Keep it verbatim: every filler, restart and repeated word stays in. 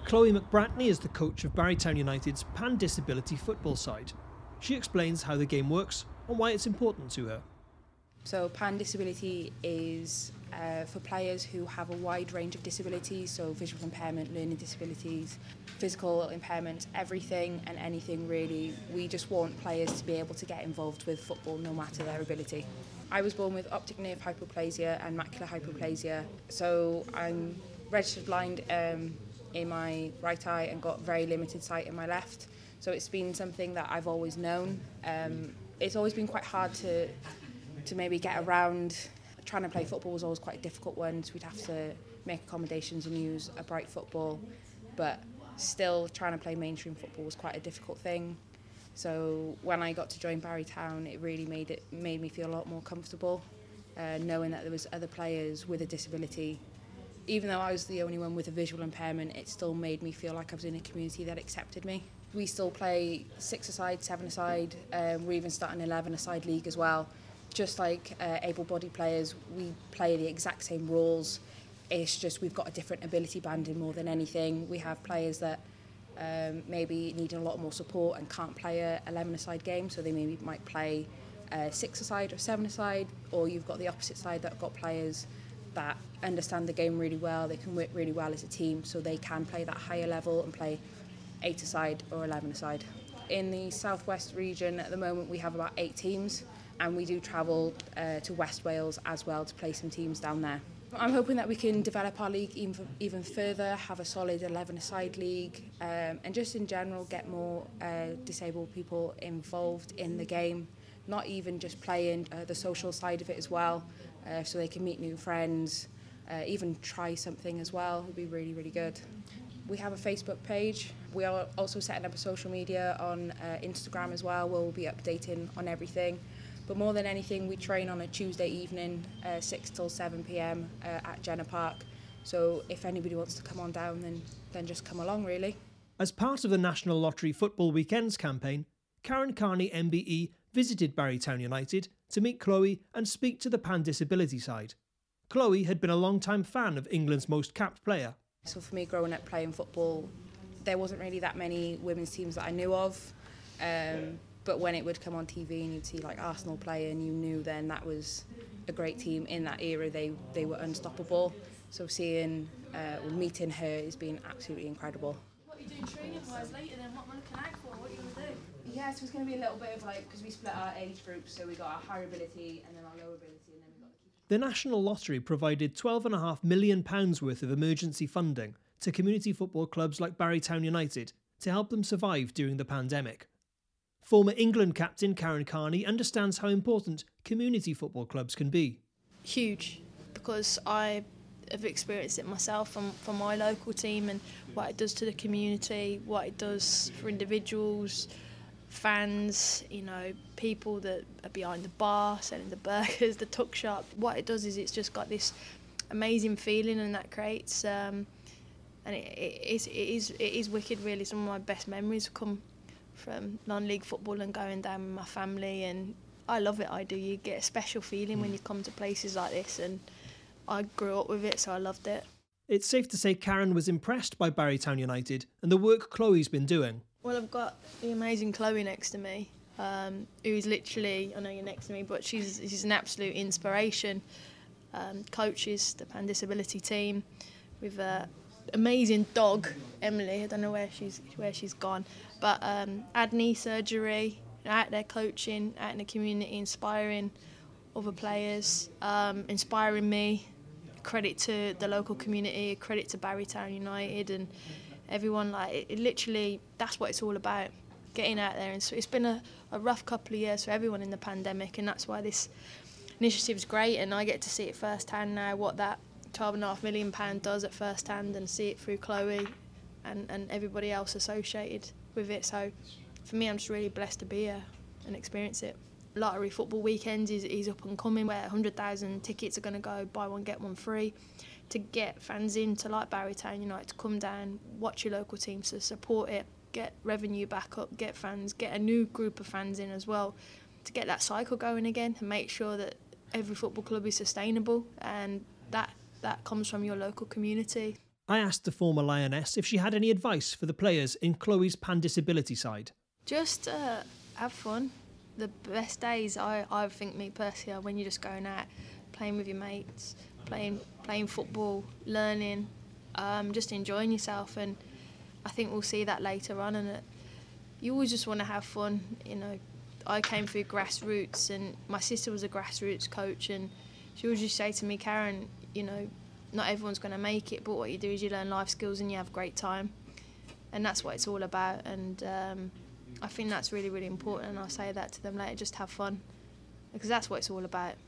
Chloe McBratney is the coach of Barrytown United's pan-disability football side. She explains how the game works and why it's important to her. So pan-disability is uh, for players who have a wide range of disabilities, so visual impairment, learning disabilities, physical impairment, everything and anything really. We just want players to be able to get involved with football no matter their ability. I was born with optic nerve hypoplasia and macular hypoplasia, so I'm registered blind um, in my right eye and got very limited sight in my left. So it's been something that I've always known. Um, it's always been quite hard to to maybe get around. Trying to play football was always quite a difficult one, so we'd have to make accommodations and use a bright football, but still trying to play mainstream football was quite a difficult thing. So when I got to join Barrytown, it really made it made me feel a lot more comfortable, uh, knowing that there was other players with a disability. Even though I was the only one with a visual impairment, it still made me feel like I was in a community that accepted me. We still play six-a-side, seven-a-side, um, we're even starting an eleven-a-side league as well. Just like uh, able-bodied players, we play the exact same rules. It's just we've got a different ability banding more than anything. We have players that um, maybe need a lot more support and can't play a eleven-a-side game, so they maybe might play a six-a-side or seven-a-side, or you've got the opposite side that have got players that understand the game really well, they can work really well as a team, so they can play that higher level and play eight-a-side or eleven-a-side. In the southwest region at the moment we have about eight teams, and we do travel uh, to West Wales as well to play some teams down there. I'm hoping that we can develop our league even, even further, have a solid eleven-a-side league, um, and just in general get more uh, disabled people involved in the game, not even just playing, uh, the social side of it as well, uh, so they can meet new friends, uh, even try something as well. It would be really, really good. We have a Facebook page. We are also setting up a social media on uh, Instagram as well, where we'll be updating on everything. But more than anything, we train on a Tuesday evening, uh, six till seven p.m. Uh, at Jenner Park. So if anybody wants to come on down, then, then just come along, really. As part of the National Lottery Football Weekends campaign, Karen Carney M B E visited Barrytown United to meet Chloe and speak to the pan-disability side. Chloe had been a long-time fan of England's most capped player. So for me, growing up playing football, there wasn't really that many women's teams that I knew of. Um, But when it would come on T V and you'd see like Arsenal play, and you knew then that was a great team in that era, they they were unstoppable. So seeing uh, or meeting her has been absolutely incredible. What are you doing training-wise later then? What am I looking out for? What are you going to do? Yeah, so it's going to be a little bit of like, because we split our age groups, so we got our higher ability and then our lower ability, and then we got the keeper. The National Lottery provided twelve point five million pounds worth of emergency funding to community football clubs like Barrytown United to help them survive during the pandemic. Former England captain Karen Carney understands how important community football clubs can be. Huge, because I have experienced it myself from, from my local team, and what it does to the community, what it does for individuals, fans, you know, people that are behind the bar, selling the burgers, the tuck shop. What it does is it's just got this amazing feeling, and that creates, um, and it, it, is, it, is, it is wicked really. Some of my best memories come from non-league football and going down with my family, and I love it. I do. You get a special feeling when you come to places like this, and I grew up with it, so I loved it. It's safe to say Karen was impressed by Barrytown United and the work Chloe's been doing. Well, I've got the amazing Chloe next to me, um, who is literally, I know you're next to me, but she's, she's an absolute inspiration. Um, coaches the pan disability team with a amazing dog, Emily. I don't know where she's where she's gone, but um, had knee surgery, out there coaching, out in the community, inspiring other players, um, inspiring me. Credit to the local community, credit to Barrytown United and everyone. Like it, it literally, that's what it's all about. Getting out there, and so it's been a, a rough couple of years for everyone in the pandemic, and that's why this initiative is great, and I get to see it firsthand now. What that twelve and a half million pound does at first hand, and see it through Chloe and, and everybody else associated with it. So for me, I'm just really blessed to be here and experience it. Lottery Football Weekends is, is up and coming, where one hundred thousand tickets are going to go, buy one get one free, to get fans in to like Barrytown United to come down, watch your local teams, to support it, get revenue back up, get fans, get a new group of fans in as well, to get that cycle going again and make sure that every football club is sustainable, and that that comes from your local community. I asked the former Lioness if she had any advice for the players in Chloe's pan-disability side. Just uh, have fun. The best days, I, I think, me personally, are when you're just going out, playing with your mates, playing playing football, learning, um, just enjoying yourself. And I think we'll see that later on. And it, you always just want to have fun. You know, I came through grassroots, and my sister was a grassroots coach, and she always just say to me, Karen, you know, not everyone's going to make it, but what you do is you learn life skills and you have a great time. And that's what it's all about. And um, I think that's really, really important. And I'll say that to them later, just have fun. Because that's what it's all about.